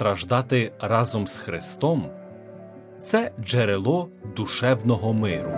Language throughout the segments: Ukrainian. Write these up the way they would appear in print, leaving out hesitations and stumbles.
страждати разом з Христом – це джерело душевного миру.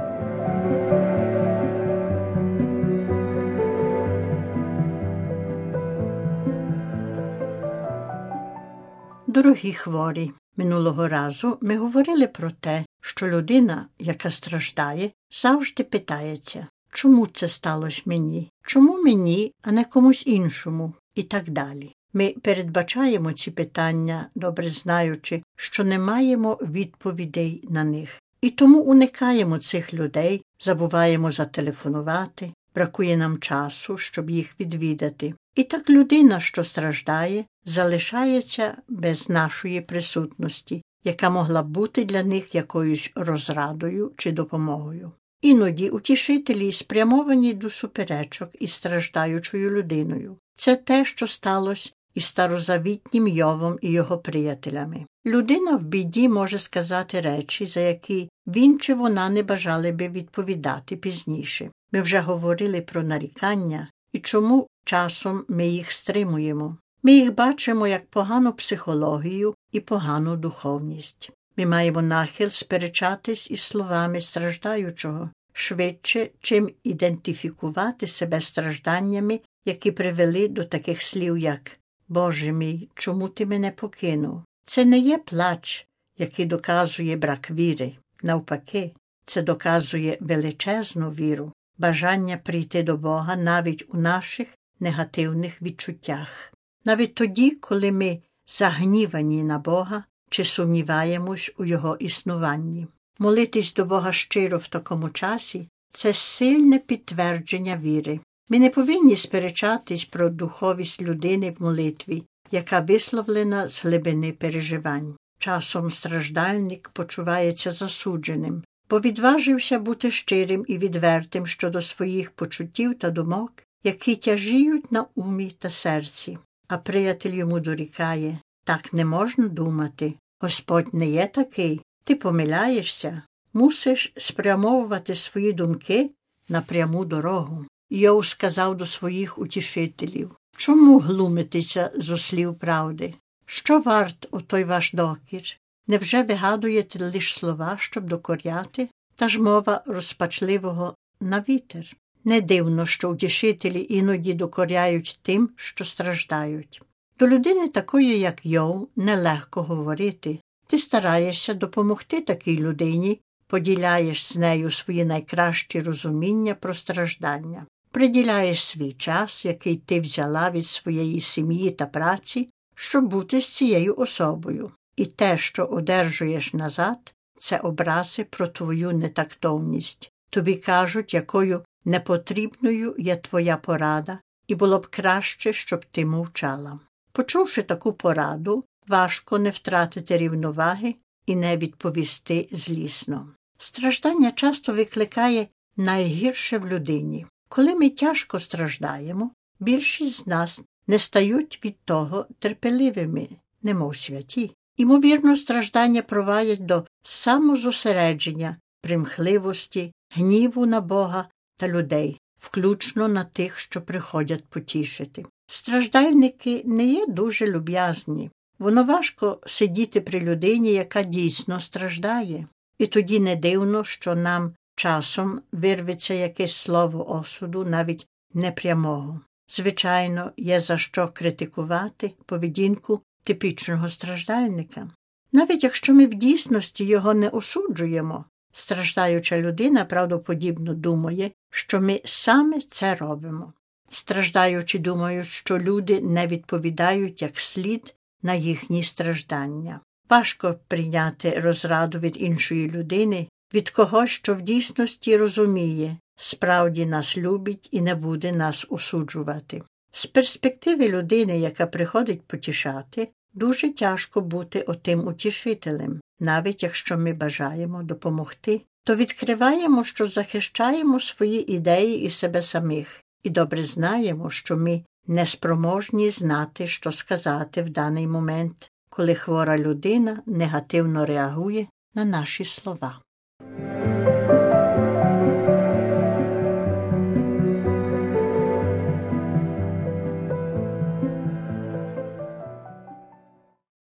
Дорогі хворі, минулого разу ми говорили про те, що людина, яка страждає, завжди питається, чому це сталося мені, чому мені, а не комусь іншому, і так далі. Ми передбачаємо ці питання, добре знаючи, що не маємо відповідей на них. І тому уникаємо цих людей, забуваємо зателефонувати, бракує нам часу, щоб їх відвідати. І так людина, що страждає, залишається без нашої присутності, яка могла б бути для них якоюсь розрадою чи допомогою. Іноді утішителі спрямовані до суперечок із страждаючою людиною. Це те, що сталося із старозавітнім Йовом і його приятелями. Людина в біді може сказати речі, за які він чи вона не бажали би відповідати пізніше. Ми вже говорили про нарікання і чому часом ми їх стримуємо. Ми їх бачимо як погану психологію і погану духовність. Ми маємо нахил сперечатись із словами страждаючого, швидше, чим ідентифікувати себе стражданнями, які привели до таких слів, як «Боже мій, чому ти мене покинув?» Це не є плач, який доказує брак віри. Навпаки, це доказує величезну віру, бажання прийти до Бога навіть у наших негативних відчуттях. Навіть тоді, коли ми загнівані на Бога чи сумніваємось у Його існуванні. Молитись до Бога щиро в такому часі – це сильне підтвердження віри. Ми не повинні сперечатись про духовість людини в молитві, яка висловлена з глибини переживань. Часом страждальник почувається засудженим, бо відважився бути щирим і відвертим щодо своїх почуттів та думок, які тяжіють на умі та серці. А приятель йому дорікає: «Так не можна думати. Господь не є такий. Ти помиляєшся. Мусиш спрямовувати свої думки на пряму дорогу». Йов сказав до своїх утішителів: «Чому глумитеся зо слів правди? Що варт отой ваш докір? Невже вигадуєте лиш слова, щоб докоряти? Та ж мова розпачливого на вітер». Не дивно, що утішителі іноді докоряють тим, що страждають. До людини такої, як Йов, нелегко говорити. Ти стараєшся допомогти такій людині, поділяєш з нею свої найкращі розуміння про страждання. Приділяєш свій час, який ти взяла від своєї сім'ї та праці, щоб бути з цією особою. І те, що одержуєш назад, це образи про твою нетактовність. Тобі кажуть, якою непотрібною є твоя порада, і було б краще, щоб ти мовчала. Почувши таку пораду, важко не втратити рівноваги і не відповісти злісно. Страждання часто викликає найгірше в людині. Коли ми тяжко страждаємо, більшість з нас не стають від того терпеливими, немов святі. Імовірно, страждання провадять до самозосередження, примхливості, гніву на Бога та людей, включно на тих, що приходять потішити. Страждальники не є дуже люб'язні. Воно важко сидіти при людині, яка дійсно страждає. І тоді не дивно, що нам часом вирветься якесь слово осуду, навіть непрямого. Звичайно, є за що критикувати поведінку типічного страждальника. Навіть якщо ми в дійсності його не осуджуємо, страждаюча людина правдоподібно думає, що ми саме це робимо. Страждаючі думають, що люди не відповідають як слід на їхні страждання. Важко прийняти розраду від іншої людини, від когось, що в дійсності розуміє, справді нас любить і не буде нас осуджувати. З перспективи людини, яка приходить потішати, дуже тяжко бути отим утішителем. Навіть якщо ми бажаємо допомогти, то відкриваємо, що захищаємо свої ідеї і себе самих, і добре знаємо, що ми неспроможні знати, що сказати в даний момент, коли хвора людина негативно реагує на наші слова.